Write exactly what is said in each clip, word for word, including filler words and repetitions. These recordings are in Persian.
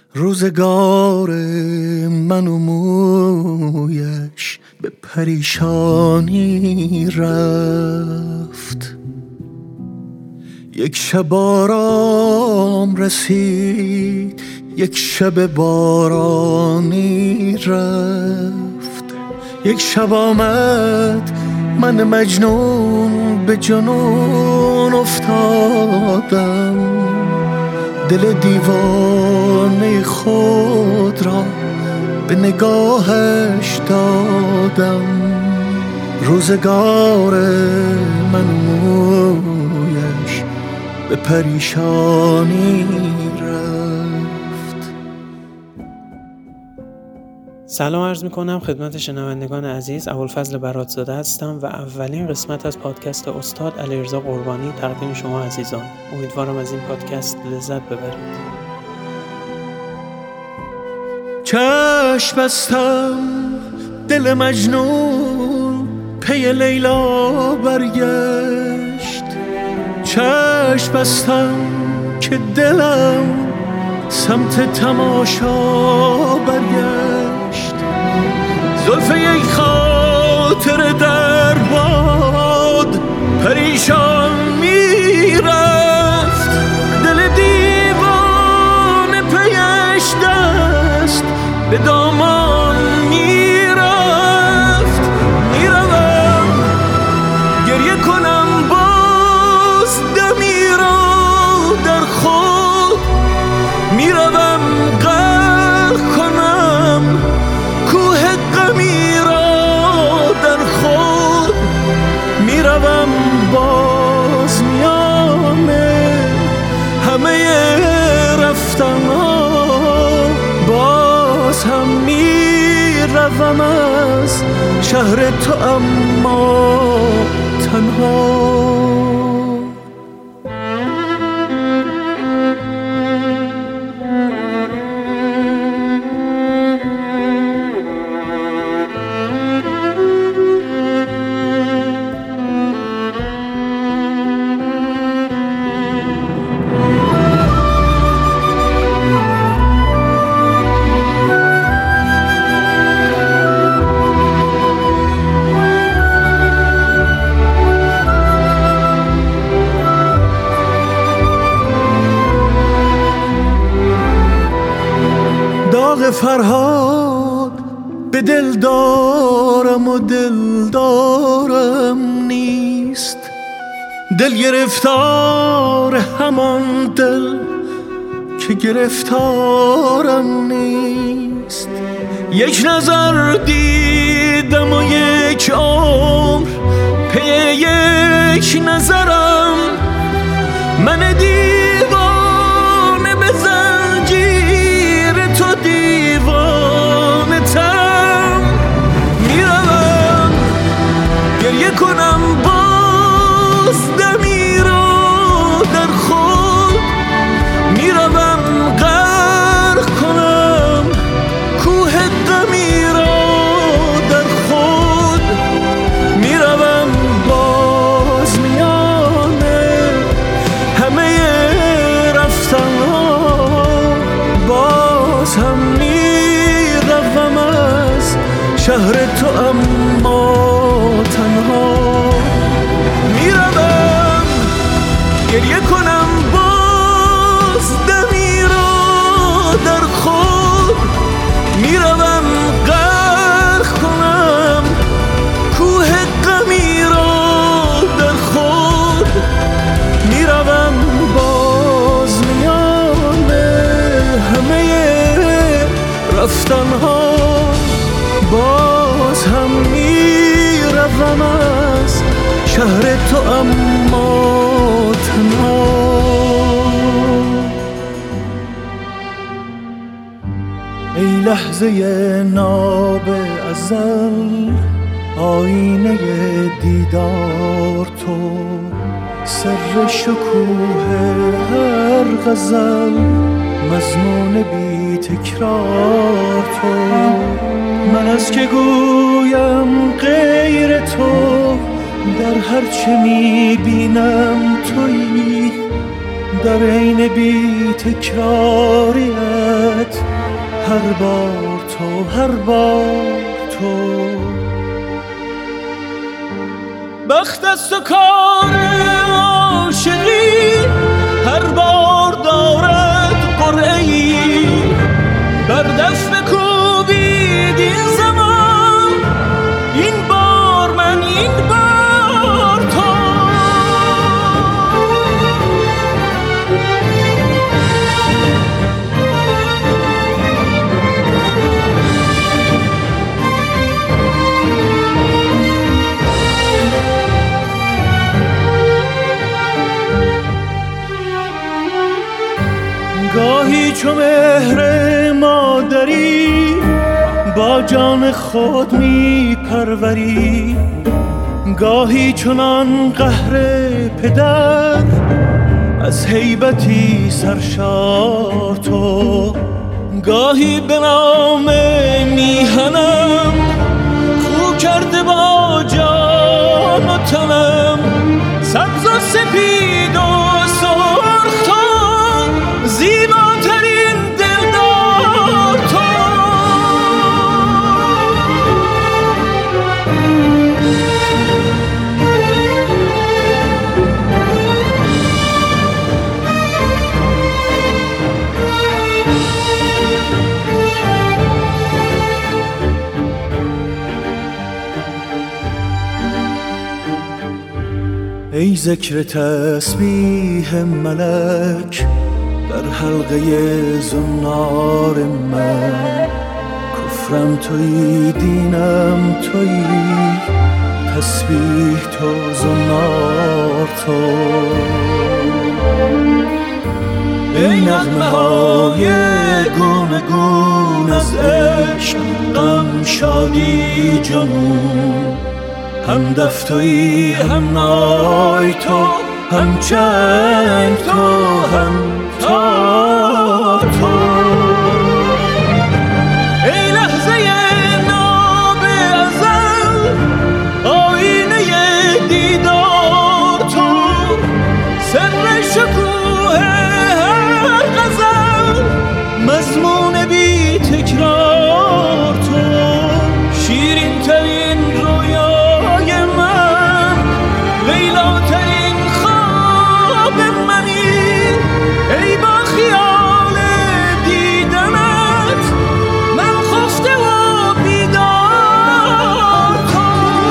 روزگار من و مویش به پریشانی رفت. یک شب آرام رسید، یک شب بارانی رفت. یک شب آمد من مجنون به جنون افتادم، دل دیوانه خود را به نگاهش دادم. روزگار من و مویش به پریشانی رفت. سلام عرض میکنم خدمت شنوندگان عزیز. ابوالفضل براتزاده هستم و اولین قسمت از پادکست استاد علیرضا قربانی تقدیم شما عزیزان. امیدوارم از این پادکست لذت ببرید. چشم بستم دل مجنون پی لیلا برگشت. چشم بستم که دلم سمت تماشا برگشت. زلف یک خاطر در باد پریشان میرفت، دل دیوانه پیش دست به دامان میرفت. میروم گریه کنم باز دمی را در خود، میروم غرق کنم کوه غمی را در خود. میروم باز میانه همه رفتن‌ها، باز هم میروم از شهر تو اما تنها. داغ فرهاد به دل دارم و دل دارم نیست، دل گرفتار همان دل که گرفتارم نیست. یک نظر دیدم و یک عمر پی یک نظرم، من دیوانه به زنجیر تو دیوانه ترم. میروم گریه کنم باز دمی را در خود، میروم غرق کنم کوه غمی را در خود. میروم باز میانه همه رفتن‌ها، باز هم میروم از شهر تو اما تنها. میروم گریه کنم باز دمی را در خود، میروم غرق کنم کوه غمی را در خود. میروم باز میانه همه رفتن‌ها، باز هم میروم از شهر تو اما تنها. ای لحظه ناب ازل، آینه دیدار تو، سر شکوه هر غزل، مضمون بی تکرار تو. من از که گویم غیر تو، در هر چه میبینم تویی، در عین بی تکراریت هر بار تو، هر بار تو. بخت است و کار عاشقی هر بار دارد قرعه‌ای، بر دست بکوبید این زمان، این بار من، این بار تو. گاهی چو مهر مادری با جان خود می پروری، گاهی چنان قهر پدر از هیبتی سرشار تو. گاهی به نام میهنم خو کرده با جان و تنم، سبز و سپید و سرخ تو، زیباترین دلدار تو. ای ذکر تسبیح ملک در حلقه زنار من، کفرم تویی، دینم تویی، تسبیح تو، زنار تو. ای نغمه های گونه گون از عشق، غم، شادی، جنون، هم دف تویی، هم نای تو، هم چنگ تو، هم تار تو. ای لحظه ناب ازل، آینه دیدار تو، سر شکوه هر غزل، مضمون بی تکرار تو. شیرین ترین رویای من، لیلا ترین خواب منی، ای با خیال دیدنت من خفته و بیدار تو.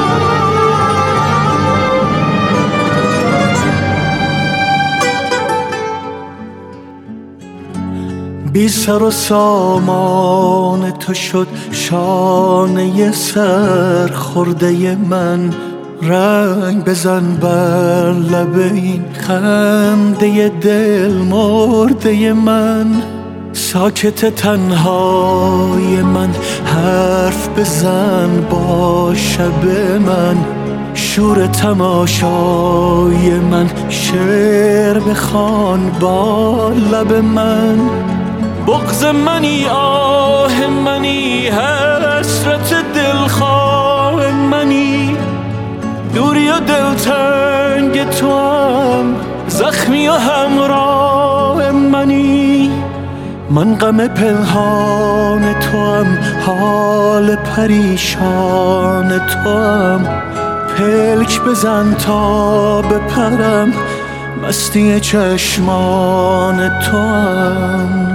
بی سر و سامان تو شد شانه سر خورده من، رنگ بزن بر لب این خنده دل مرده من. ساکت تنهای من، حرف بزن با شب من، شور تماشای من، شعر بخوان با لب من. بغض منی، آه منی، حسرت دلخواه منی، دوری و دلتنگ تو هم، زخمی و همراه منی. من غم پنهان تو هم، حال پریشان تو هم، پلک بزن تا بپرم، مستی چشمان تو هم.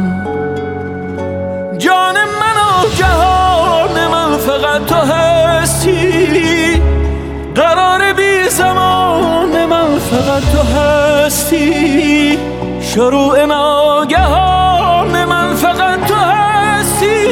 جان من و جهان من فقط تو هستی، قرار بی زمان من فقط تو هستی، شروع ناگهان من فقط تو هستی.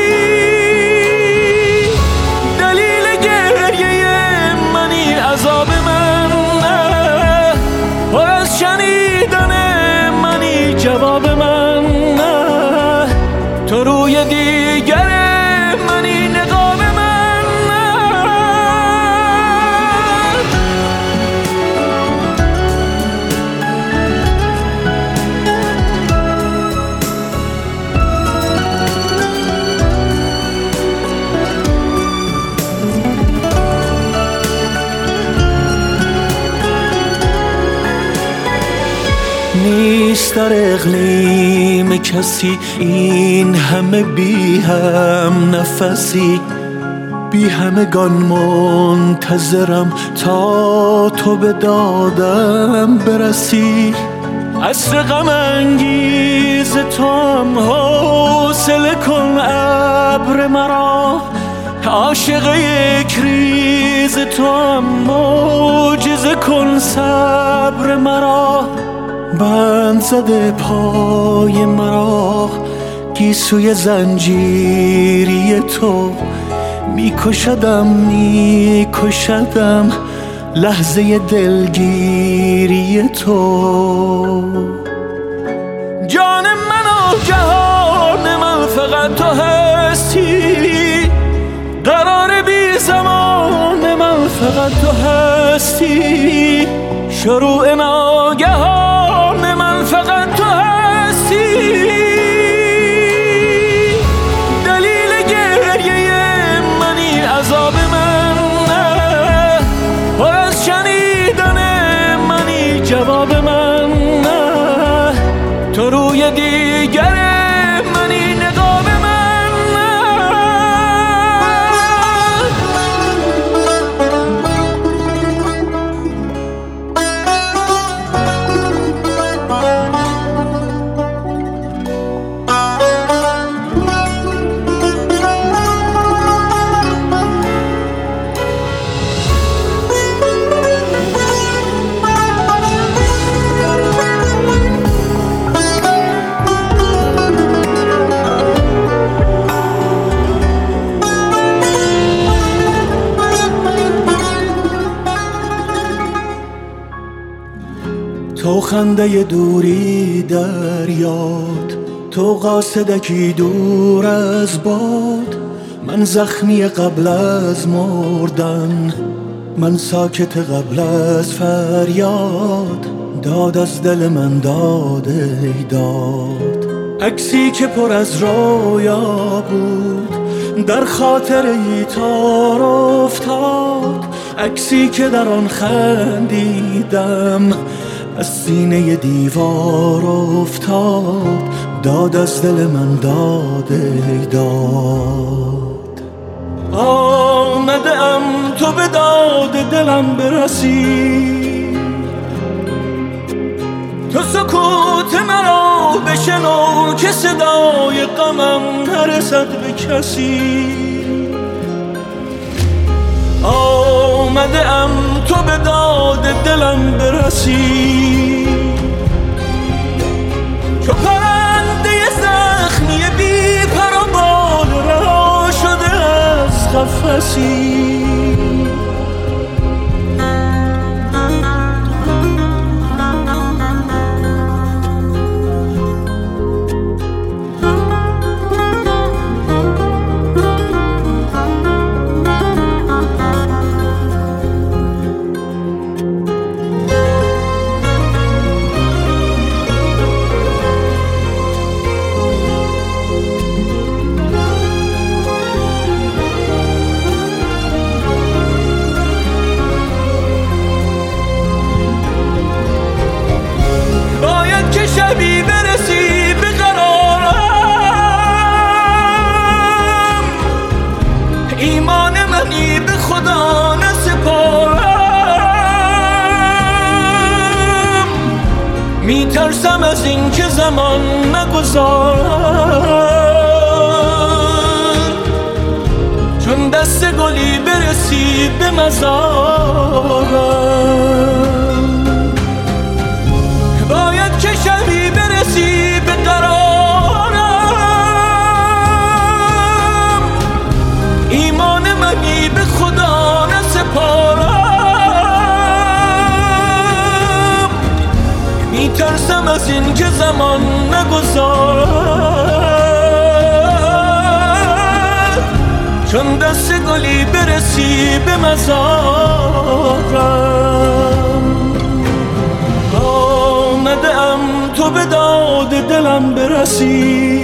دلیل گریه منی، عذاب من نه، پر از شنیدن منی، جواب من نه، تو روی دیگر منی، نقاب من نه. نیست در اقلیم کسی این همه بی هم نفسی، بی همگان منتظرم تا تو به دادم برسی. عصر غم انگیز تو هم حوصله کن ابر مرا، عاشق یک ریز تو هم معجزه کن صبر مرا. بند زده پای مرا گیسوی زنجیری تو، میکشدم میکشدم لحظه دلگیری تو. جان من و جهان من فقط تو هستی، قرار بی زمان من فقط تو هستی، شروع ناگهان من فقط تو هستی. دلیل گریه منی، عذاب من نه، پر از شنیدن منی، جواب من نه، تو روی دیگر منی، نقاب من نه. تو خنده دوری در یاد، تو قاصدکی دور از باد، من زخمی قبل از مردن، من ساکت قبل از فریاد. داد از دل من داد ای داد، عکسی که پر از رویا بود در خاطر ای تار افتاد، عکسی که در آن خندیدم از سینه دیوار افتاد. داد از دل من داد ای داد، آمده ام تو به داد دلم برسی، تو سکوت مرا بشنو که صدای غمم نرسد به کسی. آمده ام تو به داد دلم برسی، چو پرنده زخمی بی پر و بال رها شده از قفسی. شبی برسی به قرارم، ایمان منی به خدا نسپارم، میترسم از این که زمان نگذارم، چون دست گلی برسی به مزارم. باید که شبی برسی به قرارم، ایمان منی به خدا نسپارم، میترسم از این که زمان نگذارم، چون دست گلی برسی به مزارم. آمده ام تو به داد دلم برسی،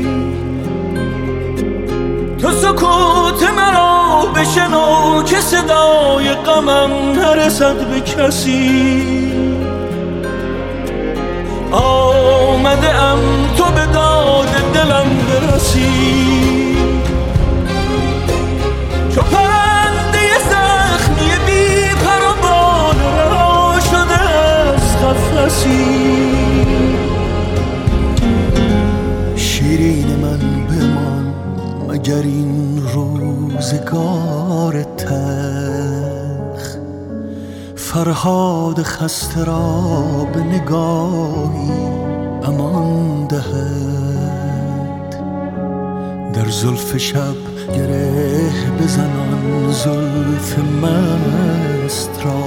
تو سکوت مرا بشنو که صدای غمم نرسد به کسی. آمده ام تو به داد دلم برسی، چو پرنده زخمی بی پر و بال رها شده از قفسی. شیرین من بمان مگر این روزگار تلخ، فرهاد خسته را به نگاهی امان دهد. در زلف شب گره بزنان زلف مست را،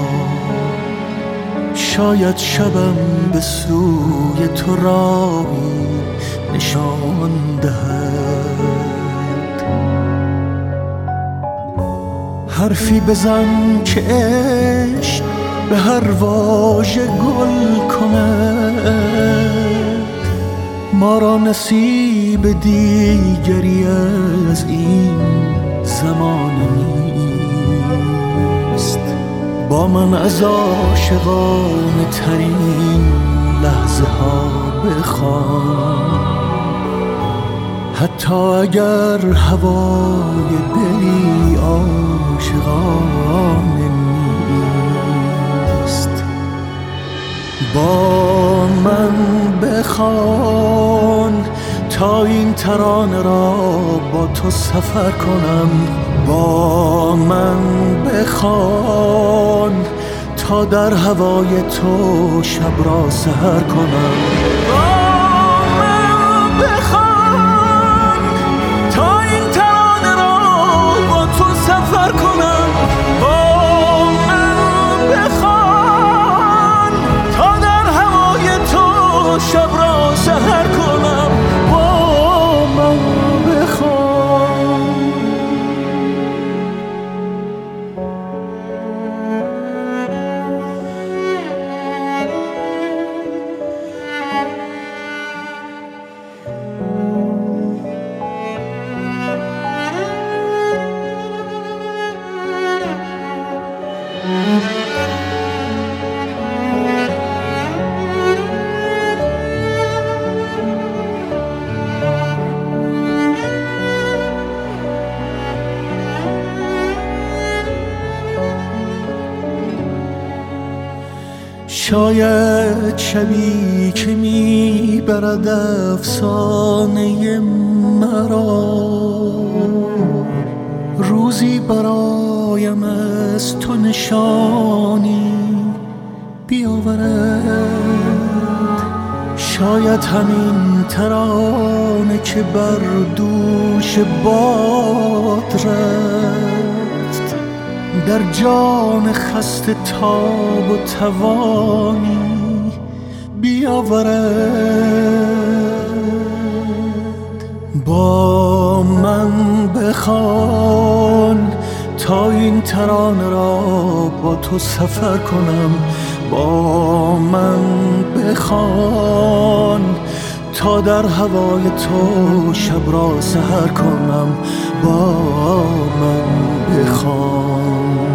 شاید شبم به سوی تو راهی نشان دهد. حرفی بزن که عشق به هر واژه گل کند، ما را نصیب دیگری از این زمانه نیست. با من از عاشقانه ترین لحظه ها بخوان، حتی اگر هوای دلی عاشقانه نیست. با من بخوان تا این ترانه را با تو سفر کنم، با من بخوان تا در هوای تو شب را سحر کنم. با من بخوان تا این ترانه را با تو سفر کنم، با من بخوان تا در هوای تو شب را سحر کنم. با من بخوان. شاید شبی که میبرد افسانه مرا، روزی برایم از تو نشانی بیاورد. شاید همین ترانه که بر دوش باد رفت، در جان خسته تاب و توانی بیاورد. با من بخوان تا این ترانه را با تو سفر کنم، با من بخوان تا در هوای تو شب را سحر کنم. با من بخوان.